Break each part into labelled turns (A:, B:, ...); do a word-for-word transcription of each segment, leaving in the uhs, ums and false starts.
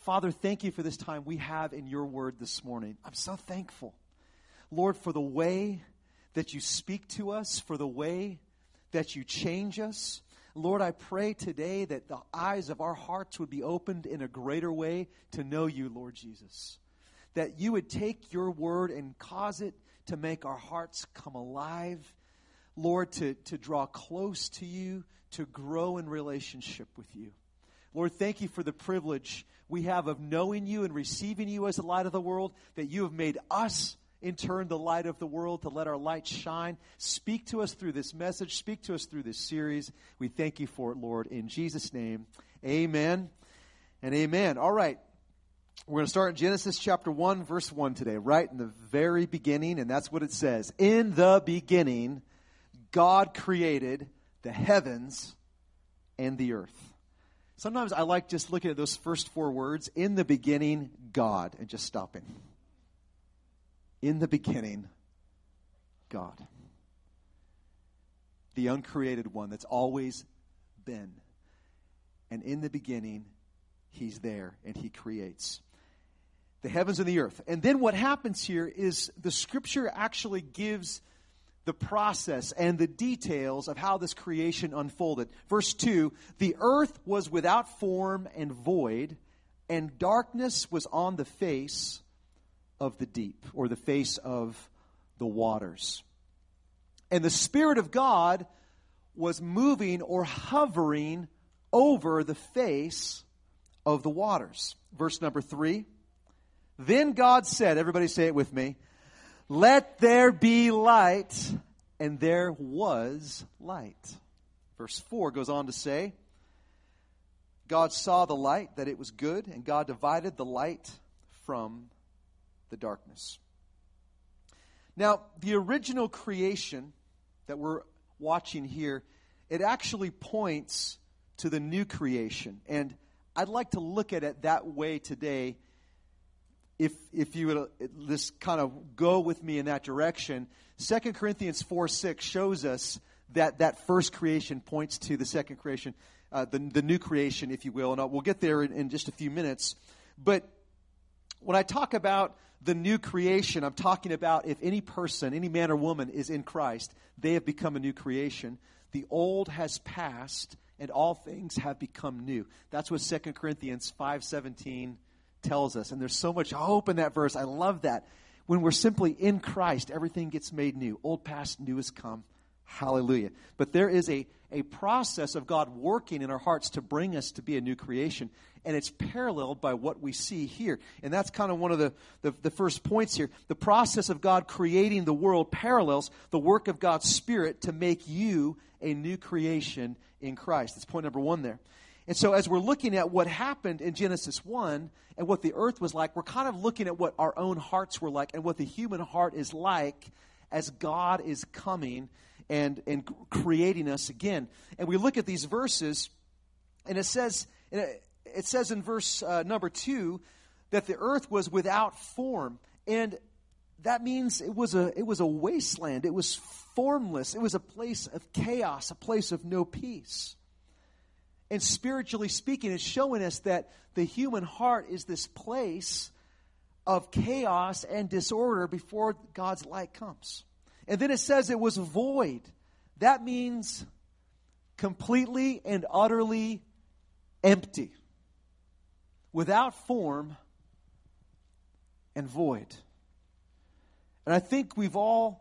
A: Father, thank you for this time we have in your word this morning. I'm so thankful, Lord, for the way that you speak to us, for the way that you change us. Lord, I pray today that the eyes of our hearts would be opened in a greater way to know you, Lord Jesus. That you would take your word and cause it to make our hearts come alive. Lord, to, to draw close to you, to grow in relationship with you. Lord, thank you for the privilege we have of knowing you and receiving you as the light of the world, that you have made us, in turn, the light of the world, to let our light shine. Speak to us through this message. Speak to us through this series. We thank you for it, Lord. In Jesus' name, amen and amen. All right. We're going to start in Genesis chapter one, verse one today, right in the very beginning, and that's what it says. In the beginning, God created the heavens and the earth. Sometimes I like just looking at those first four words, in the beginning, God, and just stopping. In the beginning, God. The uncreated one that's always been. And in the beginning, he's there and he creates the heavens and the earth. And then what happens here is the scripture actually gives the process and the details of how this creation unfolded. Verse two, the earth was without form and void, and darkness was on the face of the deep, or the face of the waters. And the Spirit of God was moving or hovering over the face of the waters. Verse number three, then God said, everybody say it with me, let there be light, and there was light. Verse four goes on to say, God saw the light, that it was good, and God divided the light from the darkness. Now, the original creation that we're watching here, it actually points to the new creation. And I'd like to look at it that way today. If if you would uh, just kind of go with me in that direction, Second Corinthians four six shows us that that first creation points to the second creation, uh, the, the new creation, if you will. And we'll get there in, in just a few minutes. But when I talk about the new creation, I'm talking about if any person, any man or woman is in Christ, they have become a new creation. The old has passed, and all things have become new. That's what Second Corinthians five seventeen tells us. And there's so much hope in that verse. I love that. When we're simply in Christ, everything gets made new. Old past, new has come. Hallelujah. But there is a, a process of God working in our hearts to bring us to be a new creation. And it's paralleled by what we see here. And that's kind of one of the, the, the first points here. The process of God creating the world parallels the work of God's Spirit to make you a new creation in Christ. That's point number one there. And so as we're looking at what happened in Genesis one and what the earth was like, we're kind of looking at what our own hearts were like and what the human heart is like as God is coming and, and creating us again. And we look at these verses, and it says, it says in verse uh, number two that the earth was without form. And that means it was a it was a wasteland. It was formless. It was a place of chaos, a place of no peace. And spiritually speaking, it's showing us that the human heart is this place of chaos and disorder before God's light comes. And then it says it was void. That means completely and utterly empty, without form and void. And I think we've all,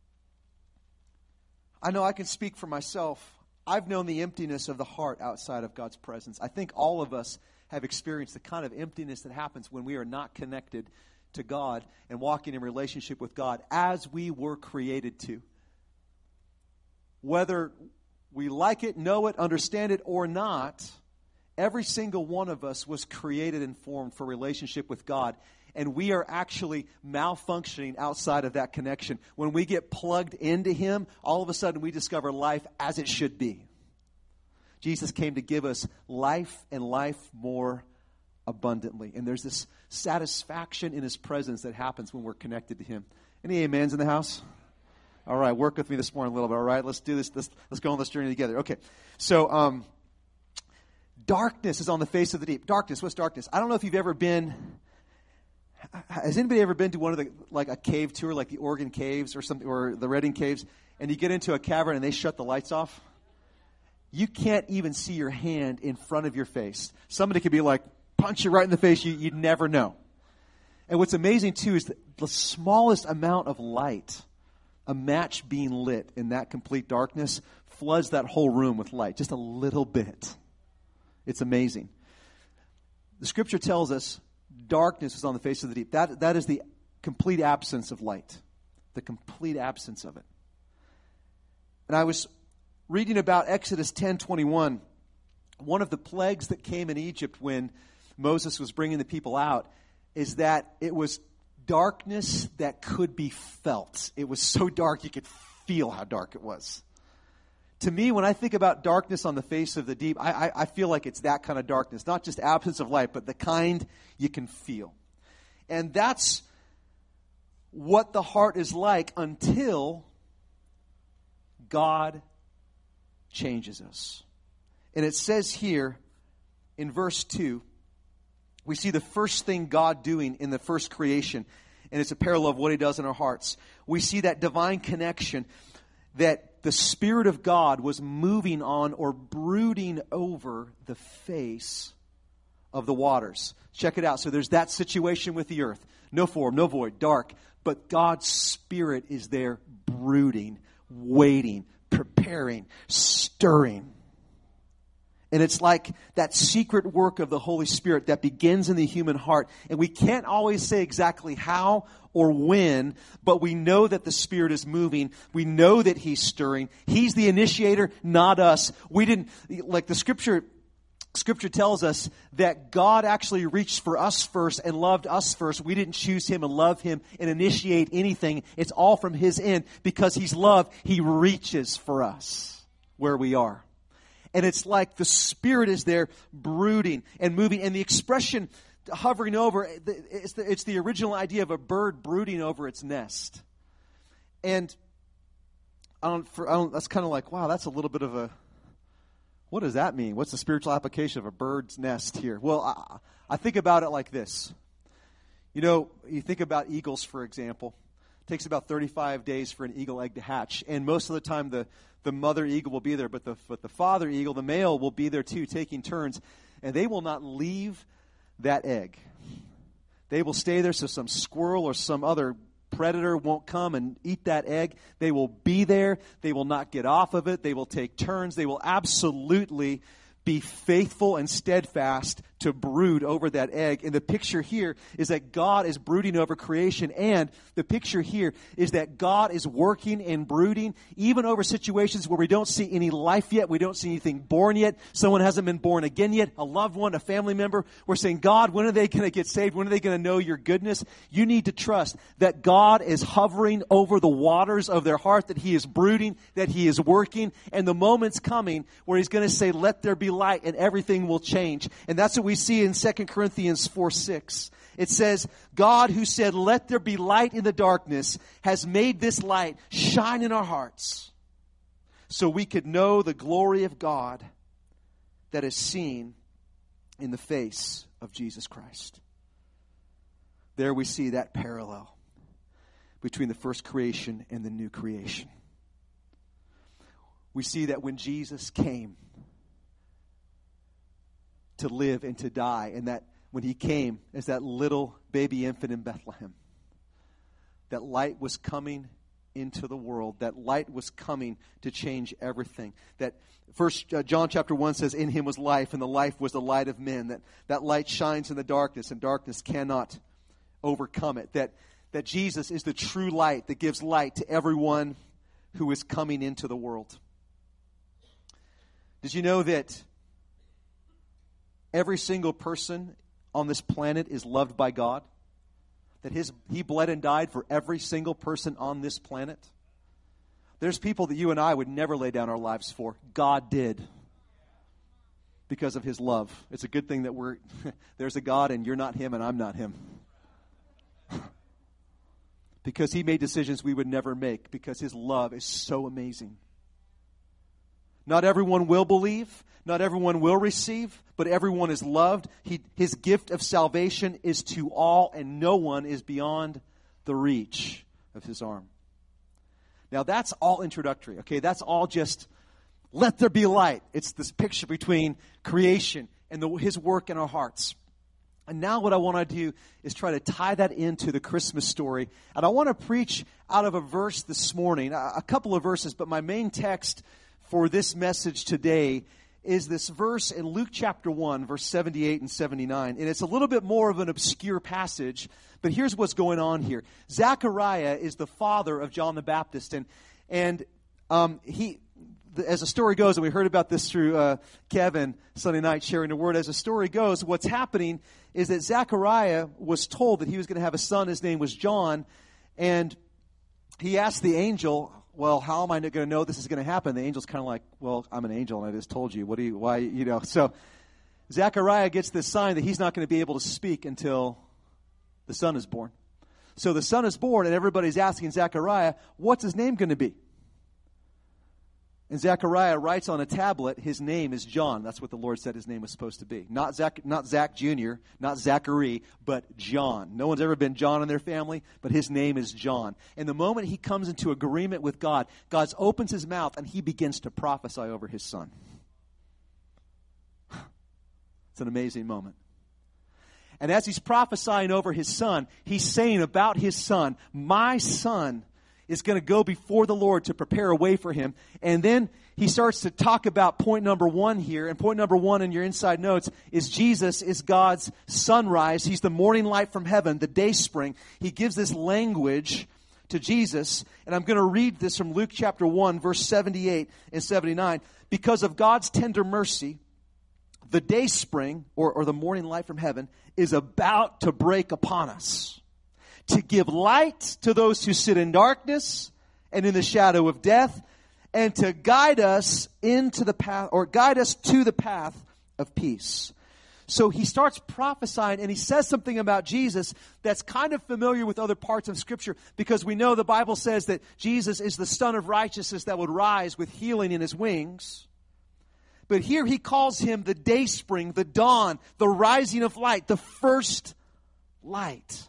A: I know I can speak for myself, I've known the emptiness of the heart outside of God's presence. I think all of us have experienced the kind of emptiness that happens when we are not connected to God and walking in relationship with God as we were created to. Whether we like it, know it, understand it, or not, every single one of us was created and formed for relationship with God. And we are actually malfunctioning outside of that connection. When we get plugged into Him, all of a sudden we discover life as it should be. Jesus came to give us life and life more abundantly. And there's this satisfaction in His presence that happens when we're connected to Him. Any amens in the house? All right, work with me this morning a little bit. All right, let's do this. Let's, let's go on this journey together. Okay, so um, Darkness is on the face of the deep. Darkness, what's darkness? I don't know if you've ever been, has anybody ever been to one of the, like a cave tour, like the Oregon Caves or something, or the Redding Caves, and you get into a cavern and they shut the lights off? You can't even see your hand in front of your face. Somebody could be like, punch you right in the face, you, you'd never know. And what's amazing too is that the smallest amount of light, a match being lit in that complete darkness, floods that whole room with light, just a little bit. It's amazing. The scripture tells us darkness is on the face of the deep. That, that is the complete absence of light. The complete absence of it. And I was reading about Exodus ten twenty-one. One of the plagues that came in Egypt when Moses was bringing the people out is that it was darkness that could be felt. It was so dark you could feel how dark it was. To me, when I think about darkness on the face of the deep, I, I, I feel like it's that kind of darkness. Not just absence of light, but the kind you can feel. And that's what the heart is like until God changes us. And it says here in verse two, we see the first thing God doing in the first creation, and it's a parallel of what He does in our hearts. We see that divine connection that the Spirit of God was moving on or brooding over the face of the waters. Check it out. So there's that situation with the earth. No form, no void, dark. But God's Spirit is there brooding, waiting, preparing, stirring. And it's like that secret work of the Holy Spirit that begins in the human heart. And we can't always say exactly how or when, but we know that the Spirit is moving. We know that He's stirring. He's the initiator, not us. We didn't, like the Scripture, Scripture tells us that God actually reached for us first and loved us first. We didn't choose Him and love Him and initiate anything. It's all from His end. Because He's love, He reaches for us where we are. And it's like the Spirit is there brooding and moving. And the expression hovering over, it's the, it's the original idea of a bird brooding over its nest. And I don't, for, I don't, that's kind of like, wow, that's a little bit of a, what does that mean? What's the spiritual application of a bird's nest here? Well, I, I think about it like this. You know, you think about eagles, for example. It takes about thirty-five days for an eagle egg to hatch. And most of the time, the The mother eagle will be there, but the, but the father eagle, the male, will be there too, taking turns. And they will not leave that egg. They will stay there so some squirrel or some other predator won't come and eat that egg. They will be there. They will not get off of it. They will take turns. They will absolutely be faithful and steadfast to brood over that egg. And the picture here is that God is brooding over creation. And the picture here is that God is working and brooding even over situations where we don't see any life yet. We don't see anything born yet. Someone hasn't been born again yet. A loved one, a family member. We're saying, God, when are they going to get saved? When are they going to know your goodness? You need to trust that God is hovering over the waters of their heart, that He is brooding, that He is working. And the moment's coming where He's going to say, let there be light, and everything will change. And that's what we see in Second Corinthians four six. It says, God who said, let there be light in the darkness, has made this light shine in our hearts so we could know the glory of God that is seen in the face of Jesus Christ. There we see that parallel between the first creation and the new creation. We see that when Jesus came to live and to die, and that when He came as that little baby infant in Bethlehem, that light was coming into the world. That light was coming to change everything. That First uh, John chapter one says, in Him was life, and the life was the light of men. That that light shines in the darkness, and darkness cannot overcome it. That that Jesus is the true light that gives light to everyone who is coming into the world. Did you know that every single person on this planet is loved by God? That his, He bled and died for every single person on this planet? There's people that you and I would never lay down our lives for. God did. Because of His love. It's a good thing that we're, there's a God and you're not Him and I'm not Him. Because He made decisions we would never make. Because His love is so amazing. Not everyone will believe. Not everyone will receive, but everyone is loved. He, his gift of salvation is to all, and no one is beyond the reach of his arm. Now, that's all introductory, okay? That's all just, let there be light. It's this picture between creation and the, his work in our hearts. And now what I want to do is try to tie that into the Christmas story. And I want to preach out of a verse this morning, a, a couple of verses, but my main text for this message today is this verse in Luke chapter one, verse seventy-eight and seventy-nine. And it's a little bit more of an obscure passage, but here's what's going on here. Zechariah is the father of John the Baptist, and and um, he, as the story goes, and we heard about this through uh, Kevin Sunday night sharing the word, as the story goes, what's happening is that Zechariah was told that he was going to have a son. His name was John, and he asked the angel, well, how am I going to know this is going to happen? The angel's kind of like, well, I'm an angel, and I just told you. What do you, why, you know? So Zechariah gets this sign that he's not going to be able to speak until the son is born. So the son is born, and everybody's asking Zechariah, what's his name going to be? And Zechariah writes on a tablet, his name is John. That's what the Lord said his name was supposed to be. Not Zach, not Zach Junior, not Zachary, but John. No one's ever been John in their family, but his name is John. And the moment he comes into agreement with God, God opens his mouth and he begins to prophesy over his son. It's an amazing moment. And as he's prophesying over his son, he's saying about his son, my son is going to go before the Lord to prepare a way for him. And then he starts to talk about point number one here. And point number one in your inside notes is Jesus is God's sunrise. He's the morning light from heaven, the day spring. He gives this language to Jesus. And I'm going to read this from Luke chapter one, verse seventy-eight and seventy-nine. Because of God's tender mercy, the day spring, or, or the morning light from heaven, is about to break upon us, to give light to those who sit in darkness and in the shadow of death, and to guide us into the path, or guide us to the path of peace. So he starts prophesying, and he says something about Jesus that's kind of familiar with other parts of Scripture, because we know the Bible says that Jesus is the Son of Righteousness that would rise with healing in his wings. But here he calls him the day spring, the dawn, the rising of light, the first light.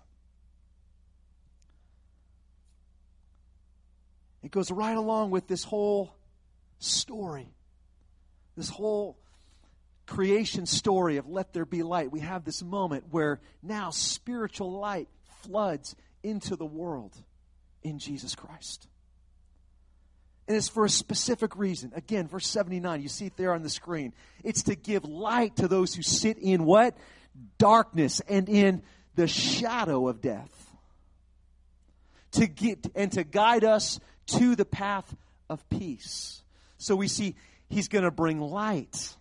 A: It goes right along with this whole story, this whole creation story of let there be light. We have this moment where now spiritual light floods into the world in Jesus Christ. And it's for a specific reason. Again, verse seventy-nine, you see it there on the screen. It's to give light to those who sit in what? Darkness and in the shadow of death. To get and to guide us to the path of peace. So we see he's going to bring light.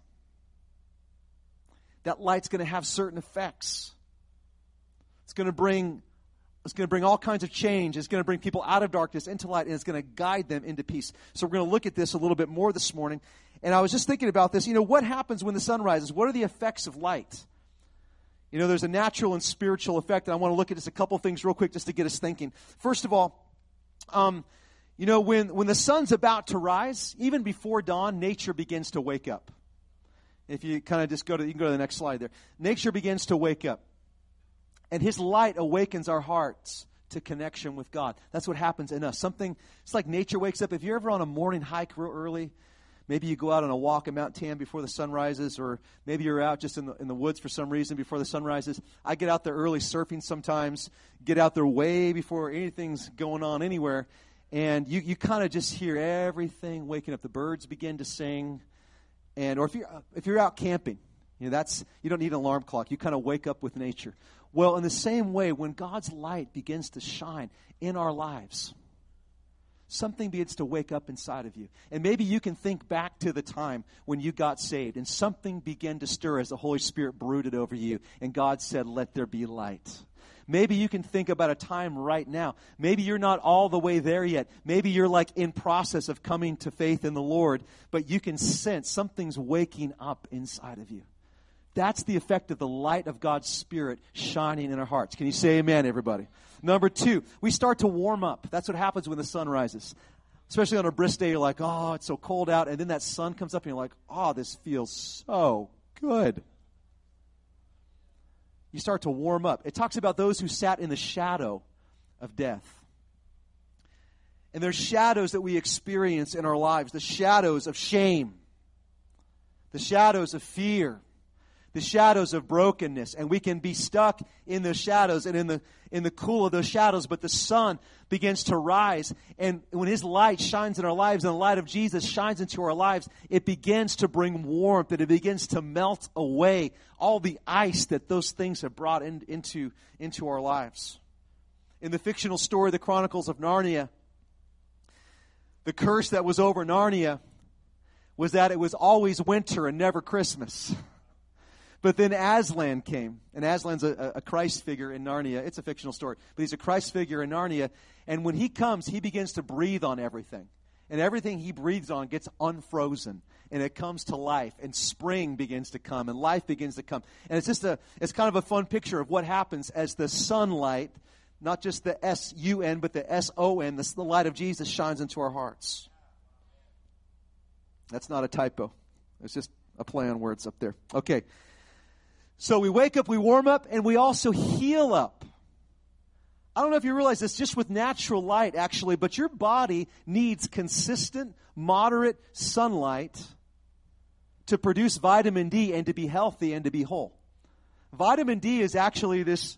A: That light's going to have certain effects. It's going to bring it's going to bring all kinds of change. It's going to bring people out of darkness into light, and it's going to guide them into peace. So we're going to look at this a little bit more this morning. And I was just thinking about this. You know, what happens when the sun rises? What are the effects of light? You know, there's a natural and spiritual effect, and I want to look at just a couple things real quick just to get us thinking. First of all, um, you know, when, when the sun's about to rise, even before dawn, nature begins to wake up. If you kind of just go to, you can go to the next slide there. Nature begins to wake up. And his light awakens our hearts to connection with God. That's what happens in us. Something, it's like nature wakes up. If you're ever on a morning hike real early, maybe you go out on a walk in Mount Tam before the sun rises, or maybe you're out just in the, in the woods for some reason before the sun rises. I get out there early surfing sometimes, get out there way before anything's going on anywhere. And you, you kind of just hear everything waking up. The birds begin to sing. And or if you're if you're out camping, you know, that's you don't need an alarm clock. You kind of wake up with nature. Well, in the same way, when God's light begins to shine in our lives, something begins to wake up inside of you. And maybe you can think back to the time when you got saved, and something began to stir as the Holy Spirit brooded over you, and God said, "Let there be light." Maybe you can think about a time right now. Maybe you're not all the way there yet. Maybe you're like in process of coming to faith in the Lord, but you can sense something's waking up inside of you. That's the effect of the light of God's Spirit shining in our hearts. Can you say amen, everybody? Number two, we start to warm up. That's what happens when the sun rises. Especially on a brisk day, you're like, oh, it's so cold out. And then that sun comes up and you're like, oh, this feels so good. You start to warm up. It talks about those who sat in the shadow of death. And there's shadows that we experience in our lives. The shadows of shame. The shadows of fear. The shadows of brokenness. And we can be stuck in those shadows and in the in the cool of those shadows. But the sun begins to rise. And when His light shines in our lives and the light of Jesus shines into our lives, it begins to bring warmth and it begins to melt away all the ice that those things have brought in, into, into our lives. In the fictional story, The Chronicles of Narnia, the curse that was over Narnia was that it was always winter and never Christmas. But then Aslan came, and Aslan's a, a Christ figure in Narnia. It's a fictional story, but he's a Christ figure in Narnia. And when he comes, he begins to breathe on everything. And everything he breathes on gets unfrozen, and it comes to life. And spring begins to come, and life begins to come. And it's just a, it's kind of a fun picture of what happens as the sunlight, not just the S U N, but the S O N, the, the light of Jesus shines into our hearts. That's not a typo. It's just a play on words up there. Okay. So we wake up, we warm up, and we also heal up. I don't know if you realize this just with natural light, actually, but your body needs consistent, moderate sunlight to produce vitamin D and to be healthy and to be whole. Vitamin D is actually this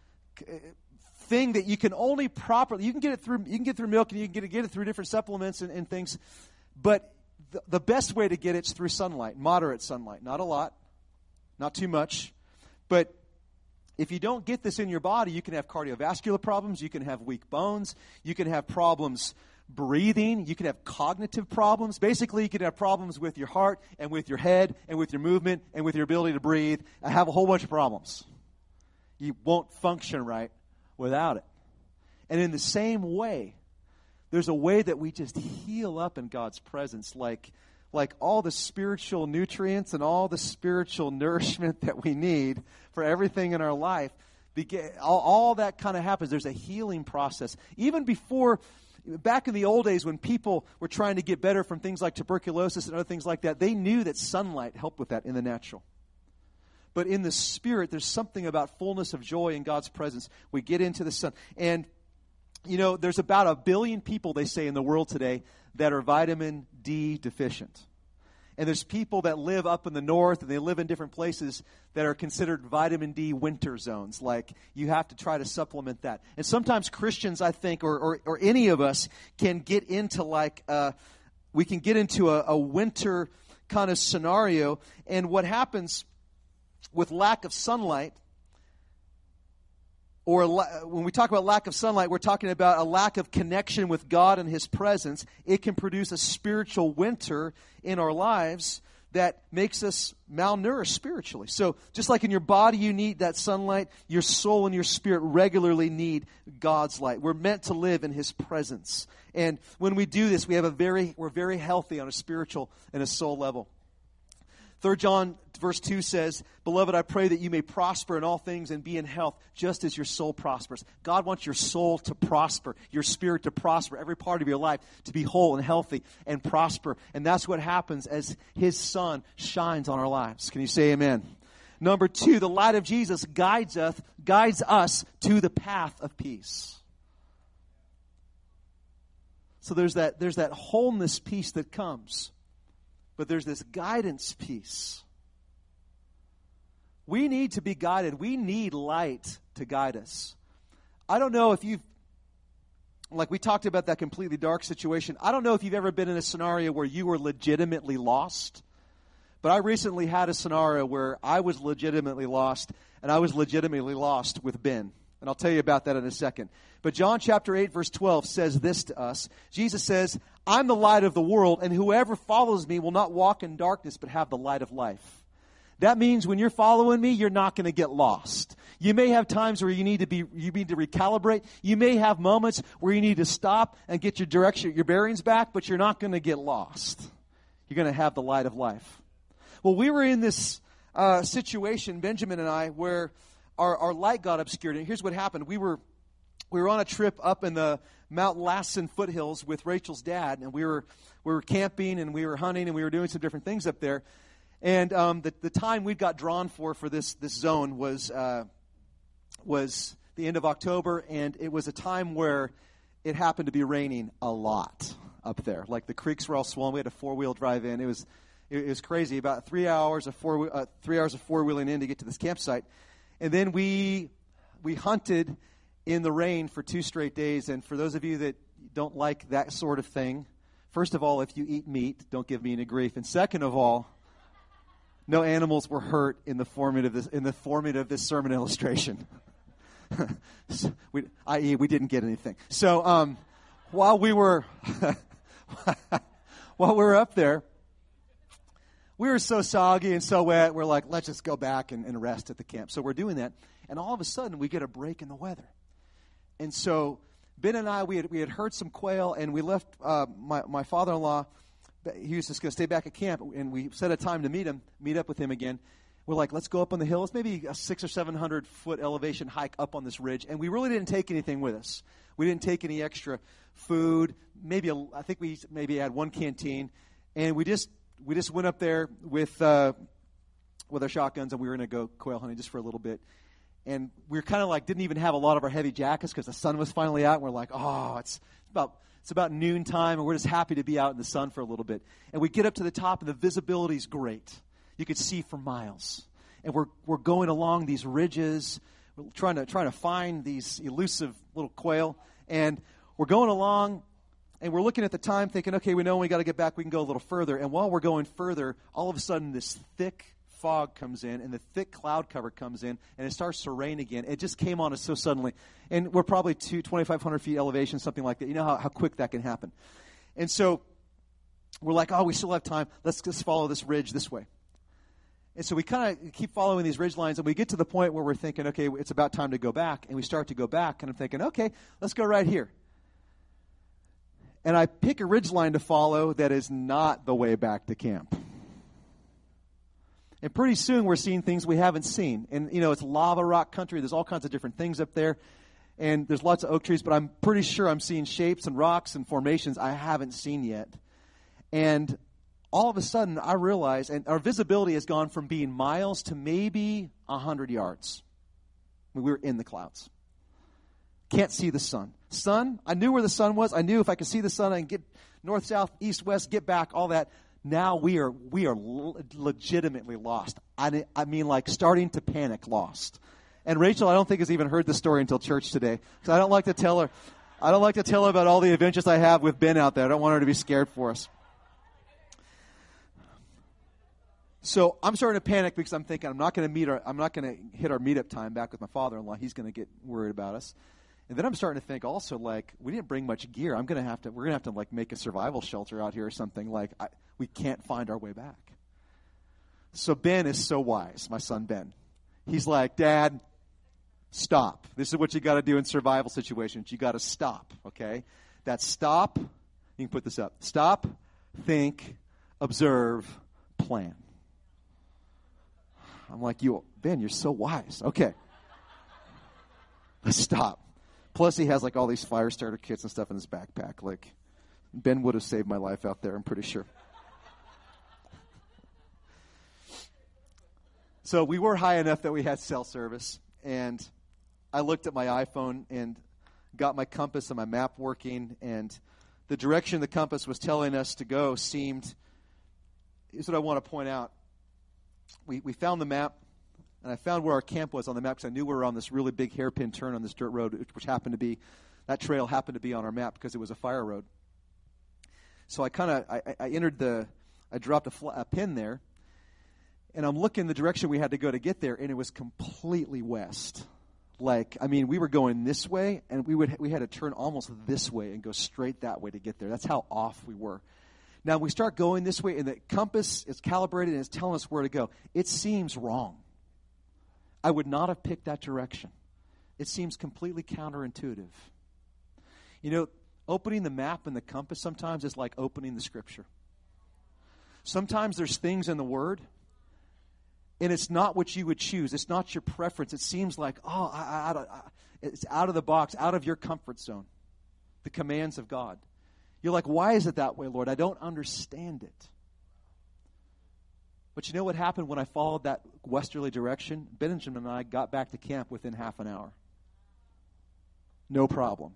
A: thing that you can only properly, you can get it through, you can get through milk and you can get it, get it through different supplements and, and things, but the, the best way to get it is through sunlight, moderate sunlight, not a lot. Not too much. But if you don't get this in your body, you can have cardiovascular problems. You can have weak bones. You can have problems breathing. You can have cognitive problems. Basically, you can have problems with your heart and with your head and with your movement and with your ability to breathe. I have a whole bunch of problems. You won't function right without it. And in the same way, there's a way that we just heal up in God's presence, like like all the spiritual nutrients and all the spiritual nourishment that we need for everything in our life. All, all that kind of happens. There's a healing process. Even before, back in the old days when people were trying to get better from things like tuberculosis and other things like that, they knew that sunlight helped with that in the natural. But in the spirit, there's something about fullness of joy in God's presence. We get into the sun. And, you know, there's about a billion people, they say, in the world today that are vitamin D deficient. And there's people that live up in the north and they live in different places that are considered vitamin D winter zones. Like, you have to try to supplement that. And sometimes Christians, I think, or or, or any of us can get into like, uh, we can get into a, a winter kind of scenario. And what happens with lack of sunlight, or when we talk about lack of sunlight, we're talking about a lack of connection with God and His presence. It can produce a spiritual winter in our lives that makes us malnourished spiritually. So just like in your body you need that sunlight, your soul and your spirit regularly need God's light. We're meant to live in His presence. And when we do this, we have a very we're very healthy on a spiritual and a soul level. Third John verse two says, "Beloved, I pray that you may prosper in all things and be in health, just as your soul prospers." God wants your soul to prosper, your spirit to prosper, every part of your life to be whole and healthy and prosper. And that's what happens as His sun shines on our lives. Can you say amen? Number two, the light of Jesus guides us, guides us to the path of peace. So there's that, there's that wholeness piece that comes. But there's this guidance piece. We need to be guided. We need light to guide us. I don't know if you've, like we talked about that completely dark situation, I don't know if you've ever been in a scenario where you were legitimately lost. But I recently had a scenario where I was legitimately lost, and I was legitimately lost with Ben. And I'll tell you about that in a second. But John chapter eight, verse twelve says this to us. Jesus says, "I'm the light of the world, and whoever follows me will not walk in darkness, but have the light of life." That means when you're following me, you're not going to get lost. You may have times where you need to be, you need to recalibrate. You may have moments where you need to stop and get your direction, your bearings back, but you're not going to get lost. You're going to have the light of life. Well, we were in this uh, situation, Benjamin and I, where Our, our light got obscured. And here's what happened. We were we were on a trip up in the Mount Lassen foothills with Rachel's dad, and we were we were camping and we were hunting and we were doing some different things up there. And um, the the time we got drawn for for this this zone was uh, was the end of October, and it was a time where it happened to be raining a lot up there. Like the creeks were all swollen. We had a four wheel drive in. It was it, it was crazy. About three hours of four uh, three hours of four wheeling in to get to this campsite, and then we we hunted in the rain for two straight days. And for those of you that don't like that sort of thing, first of all, if you eat meat, don't give me any grief. And second of all, no animals were hurt in the formula of this, in the formula of this sermon illustration. so we, that is, we didn't get anything. So um, while we were while we were up there, we were so soggy and so wet. We're like, let's just go back and, and rest at the camp. So we're doing that, and all of a sudden we get a break in the weather. And so Ben and I, we had we had heard some quail, and we left uh, my my father-in-law. He was just going to stay back at camp, and we set a time to meet him, meet up with him again. We're like, let's go up on the hill. It's maybe a six or seven hundred foot elevation hike up on this ridge, and we really didn't take anything with us. We didn't take any extra food. Maybe a, I think we maybe had one canteen, and we just we just went up there with uh, with our shotguns, and we were going to go quail hunting just for a little bit. And we were kind of like didn't even have a lot of our heavy jackets because the sun was finally out. And we're like, oh, it's about it's about noon time, and we're just happy to be out in the sun for a little bit. And we get up to the top, and the visibility's great. You could see for miles. And we're we're going along these ridges, we're trying to trying to find these elusive little quail. And we're going along, and we're looking at the time, thinking, okay, we know when we got to get back, we can go a little further. And while we're going further, all of a sudden, this thick fog comes in, and the thick cloud cover comes in, and it starts to rain again. It just came on us so suddenly. And we're probably two, twenty-five hundred feet elevation, something like that. You know how, how quick that can happen. And so we're like, oh, we still have time. Let's just follow this ridge this way. And so we kind of keep following these ridge lines, and we get to the point where we're thinking, okay, it's about time to go back. And we start to go back, and I'm thinking, okay, let's go right here. And I pick a ridge line to follow that is not the way back to camp. And pretty soon we're seeing things we haven't seen. And, you know, it's lava rock country. There's all kinds of different things up there. And there's lots of oak trees, but I'm pretty sure I'm seeing shapes and rocks and formations I haven't seen yet. And all of a sudden I realize, and our visibility has gone from being miles to maybe one hundred yards. I mean, we were in the clouds. Can't see the sun. Sun, I knew where the sun was. I knew if I could see the sun, I can get north, south, east, west, get back, all that. Now we are we are legitimately lost. I, I mean, like starting to panic lost. And Rachel, I don't think has even heard the story until church today, because I don't like to tell her. I don't like to tell her about all the adventures I have with Ben out there. I don't want her to be scared for us. So I'm starting to panic because I'm thinking I'm not going to meet our I'm not going to hit our meetup time back with my father-in-law. He's going to get worried about us. And then I'm starting to think also, like, we didn't bring much gear. I'm going to have to, we're going to have to, like, make a survival shelter out here or something. Like, I, we can't find our way back. So Ben is so wise, my son Ben. He's like, Dad, stop. This is what you got to do in survival situations. You got to stop, okay? That's stop. You can put this up. Stop, think, observe, plan. I'm like, you, Ben, you're so wise. Okay. Let's stop. Plus, he has, like, all these fire starter kits and stuff in his backpack. Like, Ben would have saved my life out there, I'm pretty sure. So we were high enough that we had cell service. And I looked at my iPhone and got my compass and my map working. And the direction the compass was telling us to go seemed, here's what I want to point out. We, we found the map. And I found where our camp was on the map because I knew we were on this really big hairpin turn on this dirt road, which happened to be, that trail happened to be on our map because it was a fire road. So I kind of, I, I entered the, I dropped a, fl- a pin there, and I'm looking the direction we had to go to get there, and it was completely west. Like, I mean, we were going this way, and we would we had to turn almost this way and go straight that way to get there. That's how off we were. Now, we start going this way, and the compass is calibrated, and it's telling us where to go. It seems wrong. I would not have picked that direction. It seems completely counterintuitive. You know, opening the map and the compass sometimes is like opening the Scripture. Sometimes there's things in the Word, and it's not what you would choose. It's not your preference. It seems like, oh, I, I, I, It's out of the box, out of your comfort zone. The commands of God. You're like, why is it that way, Lord? I don't understand it. But you know what happened when I followed that westerly direction? Benjamin and I got back to camp within half an hour. No problem.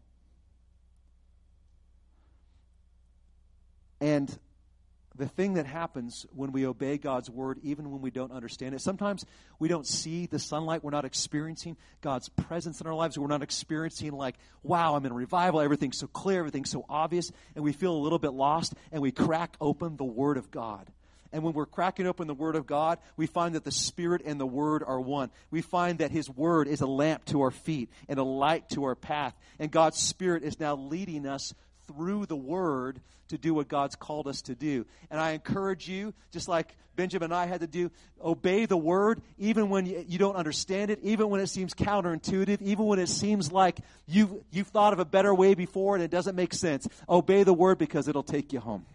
A: And the thing that happens when we obey God's word, even when we don't understand it, sometimes we don't see the sunlight. We're not experiencing God's presence in our lives. We're not experiencing like, wow, I'm in a revival. Everything's so clear. Everything's so obvious. And we feel a little bit lost. And we crack open the word of God. And when we're cracking open the word of God, we find that the Spirit and the word are one. We find that his word is a lamp to our feet and a light to our path. And God's Spirit is now leading us through the word to do what God's called us to do. And I encourage you, just like Benjamin and I had to do, obey the word even when you, you don't understand it, even when it seems counterintuitive, even when it seems like you've, you've thought of a better way before and it doesn't make sense. Obey the word because it'll take you home.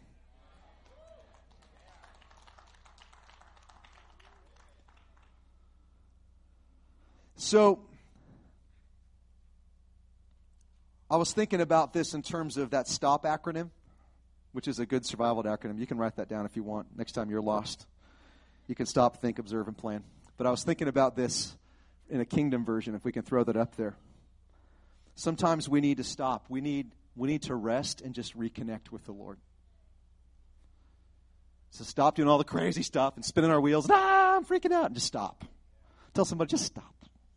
A: So, I was thinking about this in terms of that STOP acronym, which is a good survival acronym. You can write that down if you want next time you're lost. You can stop, think, observe, and plan. But I was thinking about this in a kingdom version, if we can throw that up there. Sometimes we need to stop. We need, we need to rest and just reconnect with the Lord. So stop doing all the crazy stuff and spinning our wheels. Ah, I'm freaking out. And just stop. Tell somebody, just stop.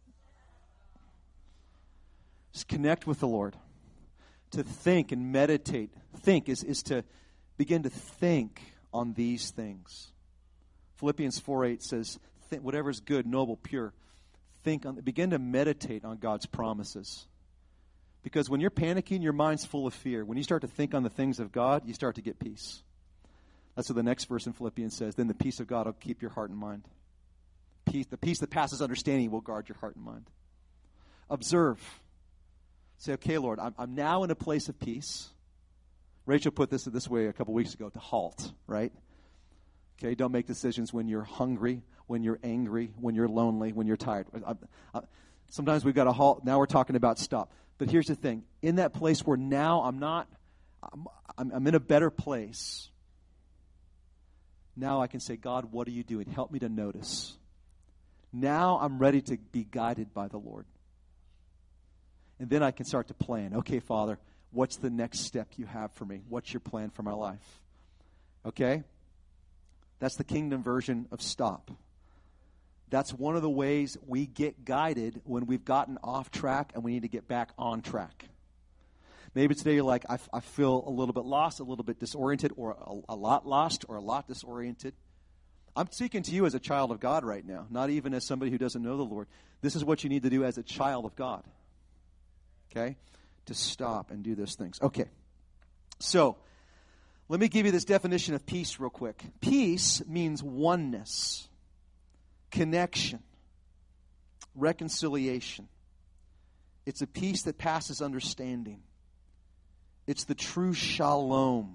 A: Just connect with the Lord. To think and meditate. Think is, is to begin to think on these things. Philippians four eight says, whatever is good, noble, pure, think on, begin to meditate on God's promises. Because when you're panicking, your mind's full of fear. When you start to think on the things of God, you start to get peace. That's what the next verse in Philippians says. Then the peace of God will keep your heart and mind. Peace, the peace that passes understanding will guard your heart and mind. Observe. Say, okay, Lord, I'm, I'm now in a place of peace. Rachel put this this way a couple weeks ago, to halt, right? Okay, don't make decisions when you're hungry, when you're angry, when you're lonely, when you're tired. I, I, sometimes we've got to halt. Now we're talking about stop. But here's the thing. In that place where now I'm not, I'm, I'm, I'm in a better place. Now I can say, God, what are you doing? Help me to notice. Now I'm ready to be guided by the Lord. And then I can start to plan. Okay, Father, what's the next step you have for me? What's your plan for my life? Okay? That's the kingdom version of stop. That's one of the ways we get guided when we've gotten off track and we need to get back on track. Maybe today you're like, I, I feel a little bit lost, a little bit disoriented, or a, a lot lost, or a lot disoriented. I'm speaking to you as a child of God right now, not even as somebody who doesn't know the Lord. This is what you need to do as a child of God. Okay? To stop and do those things. Okay. So, let me give you this definition of peace real quick. Peace means oneness, connection, reconciliation. It's a peace that passes understanding. It's the true shalom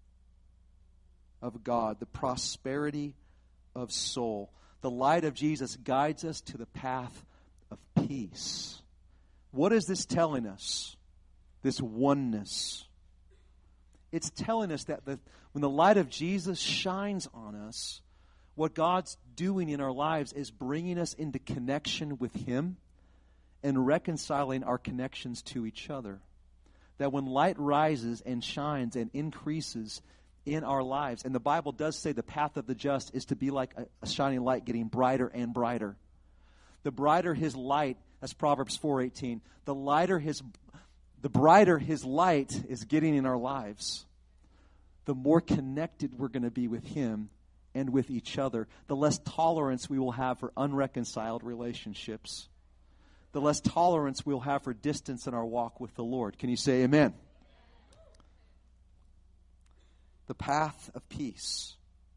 A: of God, the prosperity of soul. The light of Jesus guides us to the path of peace. What is this telling us? This oneness. It's telling us that the, when the light of Jesus shines on us, what God's doing in our lives is bringing us into connection with Him and reconciling our connections to each other. That when light rises and shines and increases in our lives, and the Bible does say the path of the just is to be like a, a shining light getting brighter and brighter. The brighter his light, that's Proverbs four eighteen. The lighter his, the brighter his light is getting in our lives, the more connected we're going to be with Him and with each other. The less tolerance we will have for unreconciled relationships. The less tolerance we'll have for distance in our walk with the Lord. Can you say amen? The path of peace.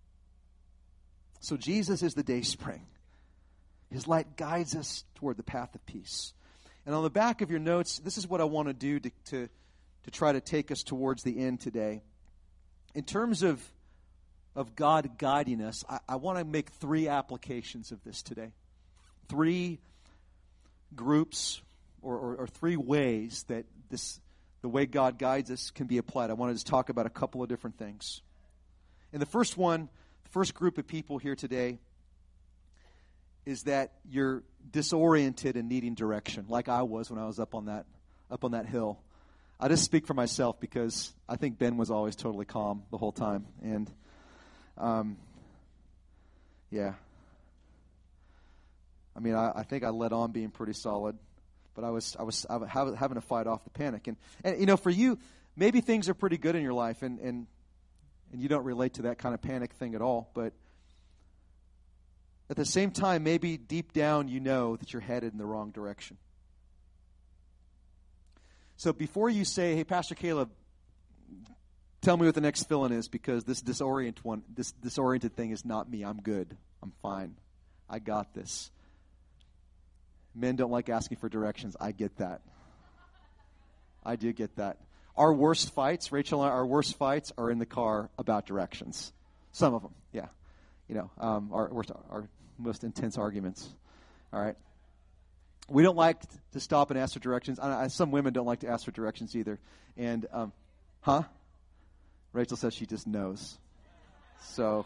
A: So Jesus is the dayspring. His light guides us toward the path of peace. And on the back of your notes, this is what I want to do to, to, to try to take us towards the end today. In terms of, of God guiding us, I, I want to make three applications of this today. Three groups or, or, or three ways that this, the way God guides us can be applied. I want to just talk about a couple of different things. And the first one, the first group of people here today is that you're disoriented and needing direction, like I was when I was up on that up on that hill. I just speak for myself because I think Ben was always totally calm the whole time, and um, yeah. I mean, I, I think I led on being pretty solid, but I was I was, I was having to fight off the panic, and and you know, for you, maybe things are pretty good in your life, and and and you don't relate to that kind of panic thing at all, but at the same time, maybe deep down you know that you're headed in the wrong direction. So before you say, hey, Pastor Caleb, tell me what the next fill-in is, because this disorient one, this disoriented thing is not me. I'm good. I'm fine. I got this. Men don't like asking for directions. I get that. I do get that. Our worst fights, Rachel and I, our worst fights are in the car about directions. Some of them, yeah. You know, um, our, worst, our most intense arguments. All right. We don't like to stop and ask for directions. I, I, some women don't like to ask for directions either. And, um, huh? Rachel says she just knows. So,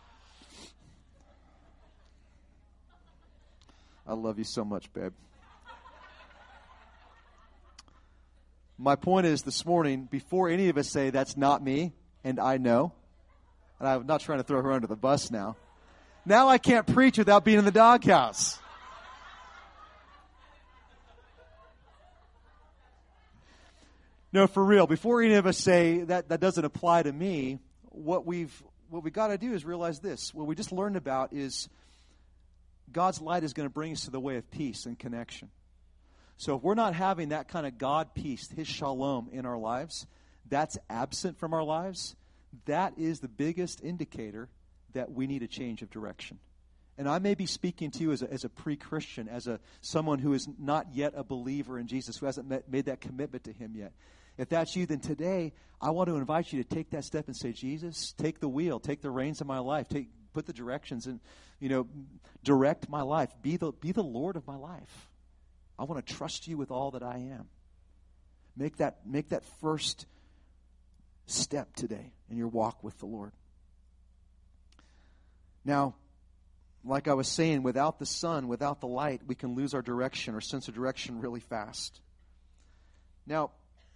A: I love you so much, babe. My point is this morning, before any of us say that's not me, and I know, and I'm not trying to throw her under the bus now, now I can't preach without being in the doghouse. No, for real. Before any of us say that that doesn't apply to me, what we've what we got to do is realize this. What we just learned about is God's light is going to bring us to the way of peace and connection. So if we're not having that kind of God peace, His shalom in our lives, that's absent from our lives, that is the biggest indicator that we need a change of direction. And I may be speaking to you as a, as a pre-Christian, as a someone who is not yet a believer in Jesus, who hasn't met, made that commitment to Him yet. If that's you, then today I want to invite you to take that step and say, Jesus, take the wheel, take the reins of my life, take put the directions and, you know, direct my life. Be the be the Lord of my life. I want to trust you with all that I am. Make that make that first step today in your walk with the Lord. Now, like I was saying, without the sun, without the light, we can lose our direction or sense of direction really fast. Now,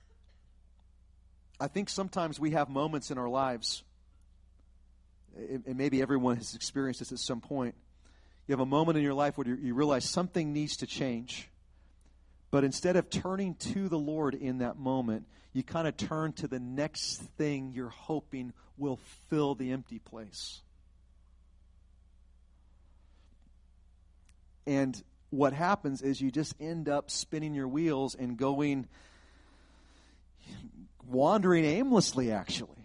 A: I think sometimes we have moments in our lives, and maybe everyone has experienced this at some point. You have a moment in your life where you realize something needs to change. But instead of turning to the Lord in that moment, you kind of turn to the next thing you're hoping will fill the empty place. And what happens is you just end up spinning your wheels and going, wandering aimlessly, actually.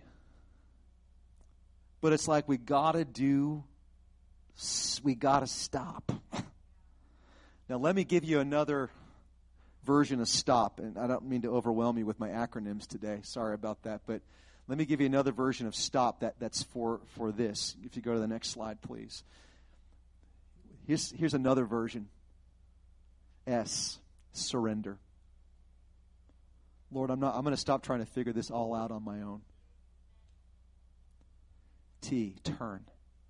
A: But it's like we got to do, we got to stop. Now, let me give you another version of stop. And I don't mean to overwhelm you with my acronyms today. Sorry about that. But let me give you another version of stop that, that's for, for this. If you go to the next slide, please. Here's, here's another version. S, surrender. Lord, I'm not I'm going to stop trying to figure this all out on my own. T, turn.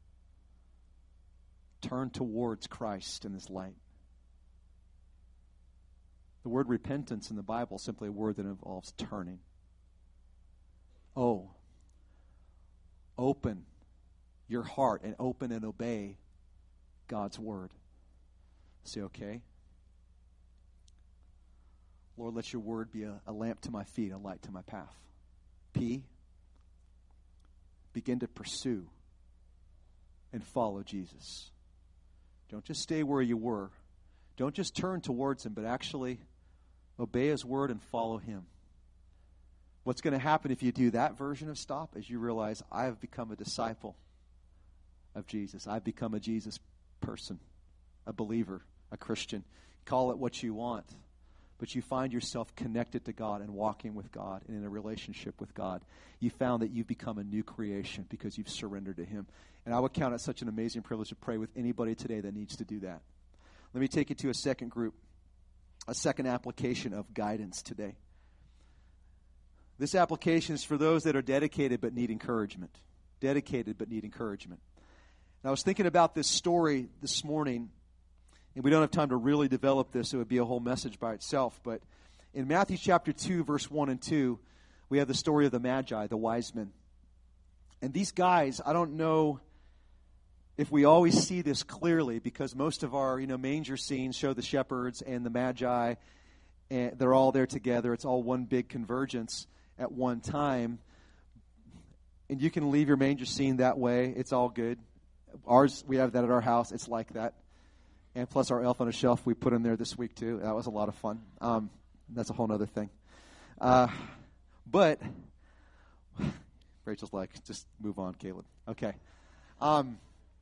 A: Turn towards Christ in this light. The word repentance in the Bible is simply a word that involves turning. O, open your heart and open and obey God's word. Say, okay. Lord, let your word be a, a lamp to my feet, a light to my path. P, begin to pursue and follow Jesus. Don't just stay where you were. Don't just turn towards Him, but actually obey His word and follow Him. What's going to happen if you do that version of stop is you realize I have become a disciple of Jesus. I've become a Jesus person, a believer, a Christian. Call it what you want. But you find yourself connected to God and walking with God and in a relationship with God. You found that you've become a new creation because you've surrendered to Him. And I would count it such an amazing privilege to pray with anybody today that needs to do that. Let me take you to a second group a second application of guidance today. This application is for those that are dedicated but need encouragement. Dedicated but need encouragement. And I was thinking about this story this morning, and we don't have time to really develop this. It would be a whole message by itself. But in Matthew chapter two, verse one and two, we have the story of the Magi, the wise men. And these guys, I don't know if we always see this clearly, because most of our, you know, manger scenes show the shepherds and the Magi, and they're all there together. It's all one big convergence at one time. And you can leave your manger scene that way. It's all good. Ours, we have that at our house. It's like that. And plus our elf on a shelf we put in there this week too. That was a lot of fun. Um, that's a whole other thing. Uh, but Rachel's like, just move on, Caleb. Okay. Um,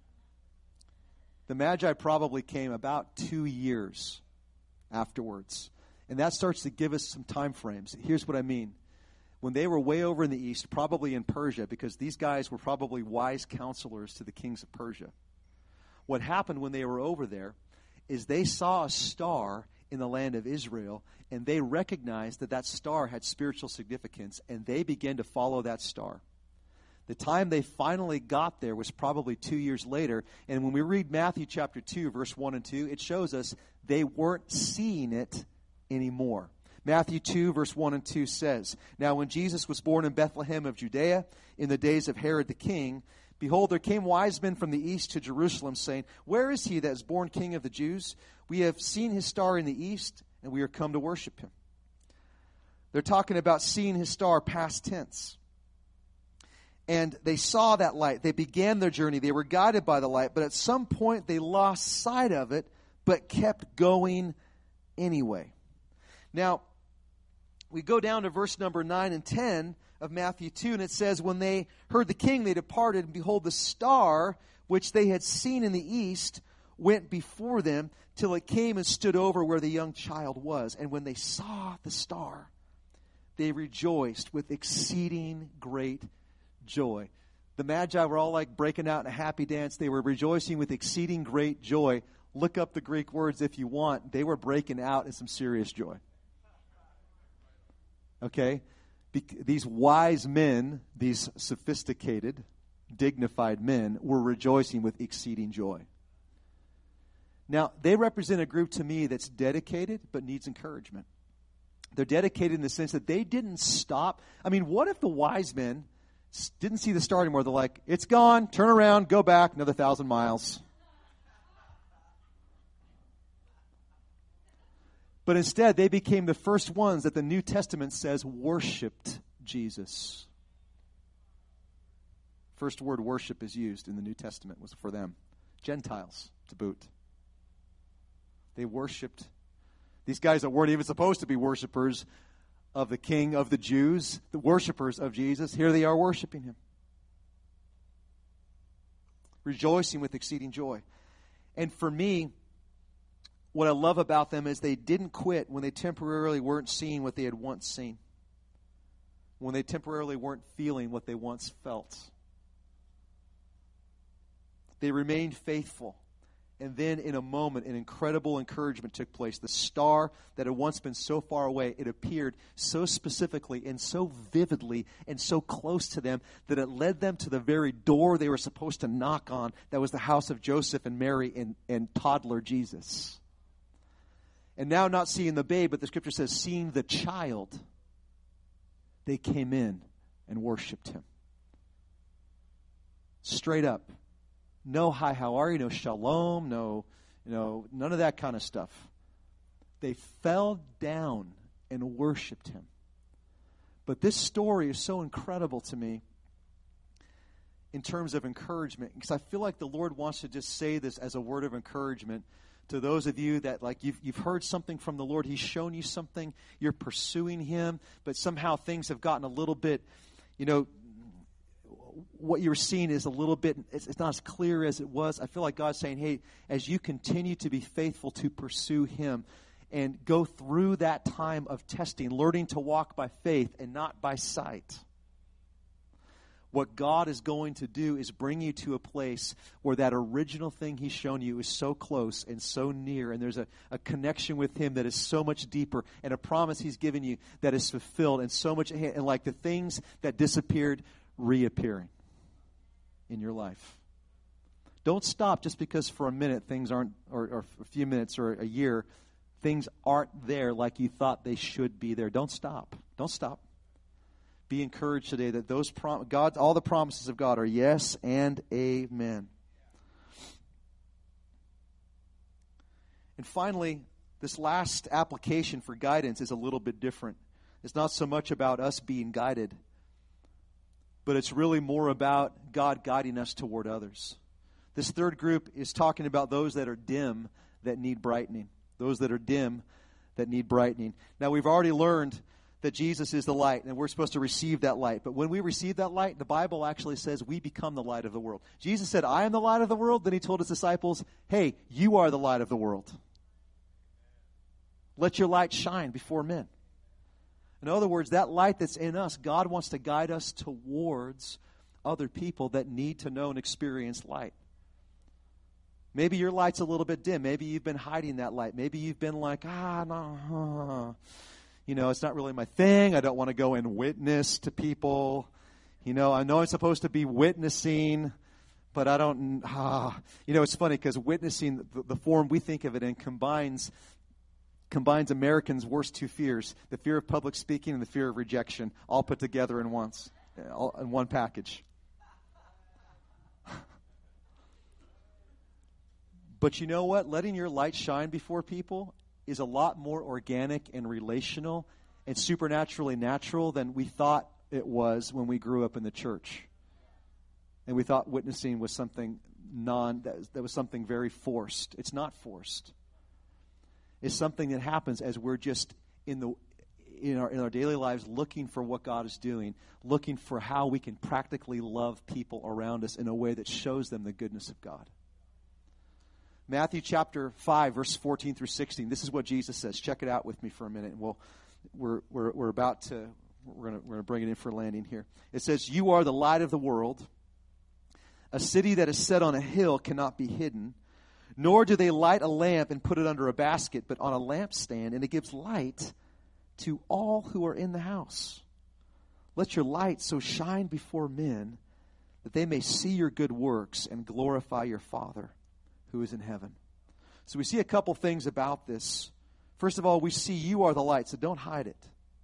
A: the Magi probably came about two years afterwards. And that starts to give us some time frames. Here's what I mean. When they were way over in the east, probably in Persia, because these guys were probably wise counselors to the kings of Persia. What happened when they were over there is they saw a star in the land of Israel, and they recognized that that star had spiritual significance, and they began to follow that star. The time they finally got there was probably two years later, and when we read Matthew chapter two, verse one and two, it shows us they weren't seeing it anymore. Matthew two, verse one and two says, "Now when Jesus was born in Bethlehem of Judea, in the days of Herod the king, behold, there came wise men from the east to Jerusalem, saying, Where is he that is born King of the Jews? We have seen his star in the east, and we are come to worship him." They're talking about seeing his star past tense. And they saw that light. They began their journey. They were guided by the light, but at some point they lost sight of it, but kept going anyway. Now, we go down to verse number nine and ten of Matthew two, and it says, "When they heard the king, they departed, and behold, the star which they had seen in the east went before them till it came and stood over where the young child was. And when they saw the star, they rejoiced with exceeding great joy." The Magi were all like breaking out in a happy dance. They were rejoicing with exceeding great joy. Look up the Greek words if you want. They were breaking out in some serious joy. Okay? Be- these wise men, these sophisticated, dignified men, were rejoicing with exceeding joy. Now, they represent a group to me that's dedicated but needs encouragement. They're dedicated in the sense that they didn't stop. I mean, what if the wise men didn't see the star anymore? They're like, it's gone, turn around, go back another thousand miles. But instead, they became the first ones that the New Testament says worshiped Jesus. First word worship is used in the New Testament was for them. Gentiles, to boot. They worshiped. These guys that weren't even supposed to be worshipers of the King of the Jews, the worshipers of Jesus, here they are worshiping him. Rejoicing with exceeding joy. And for me, what I love about them is they didn't quit when they temporarily weren't seeing what they had once seen. When they temporarily weren't feeling what they once felt. They remained faithful. And then in a moment, an incredible encouragement took place. The star that had once been so far away, it appeared so specifically and so vividly and so close to them that it led them to the very door they were supposed to knock on. That was the house of Joseph and Mary and, and toddler Jesus. And now not seeing the babe, but the scripture says seeing the child, they came in and worshiped him. Straight up. No hi, how are you? No shalom. No, you know, none of that kind of stuff. They fell down and worshiped him. But this story is so incredible to me in terms of encouragement, because I feel like the Lord wants to just say this as a word of encouragement to those of you that, like, you've, you've heard something from the Lord. He's shown you something. You're pursuing him, but somehow things have gotten a little bit, you know, what you're seeing is a little bit, it's, it's not as clear as it was. I feel like God's saying, hey, as you continue to be faithful to pursue him and go through that time of testing, learning to walk by faith and not by sight, What God is going to do is bring you to a place where that original thing He's shown you is so close and so near, and there's a, a connection with Him that is so much deeper, and a promise He's given you that is fulfilled, and so much, and like the things that disappeared reappearing in your life. Don't stop just because for a minute things aren't, or, or a few minutes or a year, things aren't there like you thought they should be there. Don't stop. Don't stop. Be encouraged today that those prom- God, all the promises of God are yes and amen. And finally, this last application for guidance is a little bit different. It's not so much about us being guided, but it's really more about God guiding us toward others. This third group is talking about those that are dim that need brightening. Those that are dim that need brightening. Now, we've already learned that Jesus is the light, and we're supposed to receive that light. But when we receive that light, the Bible actually says we become the light of the world. Jesus said, I am the light of the world. Then He told His disciples, hey, you are the light of the world. Let your light shine before men. In other words, that light that's in us, God wants to guide us towards other people that need to know and experience light. Maybe your light's a little bit dim. Maybe you've been hiding that light. Maybe you've been like, ah, no, you know, it's not really my thing. I don't want to go and witness to people. You know, I know I'm supposed to be witnessing, but I don't, ah. You know, it's funny because witnessing, the, the form we think of it in, combines combines Americans' worst two fears, the fear of public speaking and the fear of rejection, all put together in once, all in one package. But you know what? Letting your light shine before people is a lot more organic and relational and supernaturally natural than we thought it was when we grew up in the church. And we thought witnessing was something non, that was, that was something very forced. It's not forced. It's something that happens as we're just in the in our in our daily lives looking for what God is doing, looking for how we can practically love people around us in a way that shows them the goodness of God. Matthew chapter five, verse fourteen through sixteen. This is what Jesus says. Check it out with me for a minute, and we'll we're we're we're about to we're gonna we're gonna bring it in for landing here. It says, "You are the light of the world. A city that is set on a hill cannot be hidden. Nor do they light a lamp and put it under a basket, but on a lampstand, and it gives light to all who are in the house. Let your light so shine before men that they may see your good works and glorify your Father who is in heaven." So we see a couple things about this. First of all, we see you are the light, so don't hide it.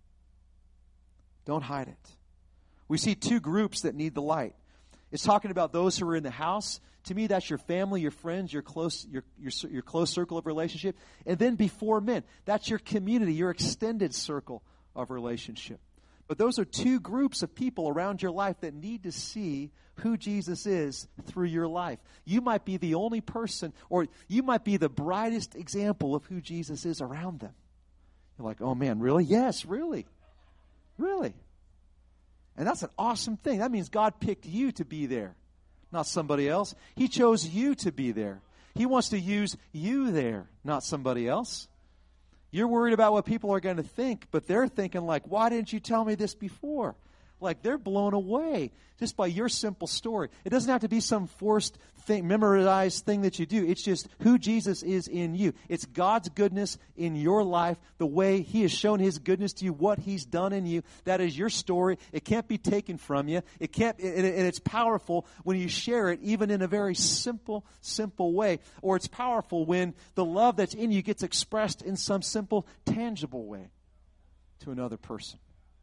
A: Don't hide it. We see two groups that need the light. It's talking about those who are in the house. To me, that's your family, your friends, your close, your, your, your close circle of relationship. And then before men, that's your community, your extended circle of relationship. But those are two groups of people around your life that need to see who Jesus is through your life. You might be the only person, or you might be the brightest example of who Jesus is around them. You're like, oh man, really? Yes, really. Really. And that's an awesome thing. That means God picked you to be there, not somebody else. He chose you to be there. He wants to use you there, not somebody else. You're worried about what people are going to think, but they're thinking like, why didn't you tell me this before? Like they're blown away just by your simple story. It doesn't have to be some forced thing, memorized thing that you do. It's just who Jesus is in you. It's God's goodness in your life, the way He has shown His goodness to you, what He's done in you. That is your story. It can't be taken from you. It can't, and it's powerful when you share it, even in a very simple, simple way. Or it's powerful when the love that's in you gets expressed in some simple, tangible way to another person.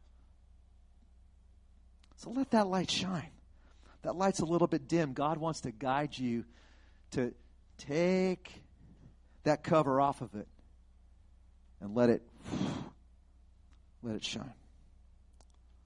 A: So let that light shine. That light's a little bit dim. God wants to guide you to take that cover off of it and let it let it shine.